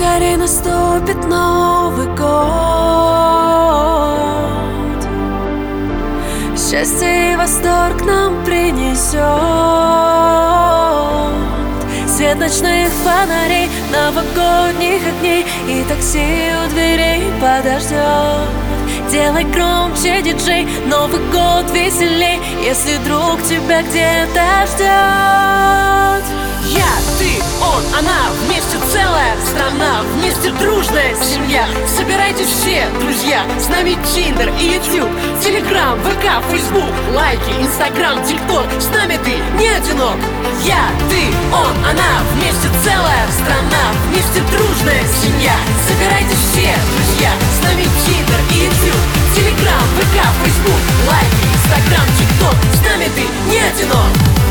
Скорей наступит Новый год, счастье и восторг нам принесет. Свет ночных фонарей, новогодних огней и такси у дверей подождет. Делай громче, диджей, Новый год веселей, если друг тебя где-то ждет. Я, ты, он, она, вместе целая страна, вместе дружная семья. Собирайтесь все, друзья, с нами Тиндер и YouTube, Телеграм, ВК, Фейсбук, лайки, Инстаграм, ТикТок. С нами ты не одинок. Я, ты, он, она, вместе целая страна, вместе дружная семья. Собирайтесь все, друзья, с нами Тиндер и YouTube, Телеграм, ВК, Фейсбук, лайки, Инстаграм, ТикТок. С нами ты не одинок.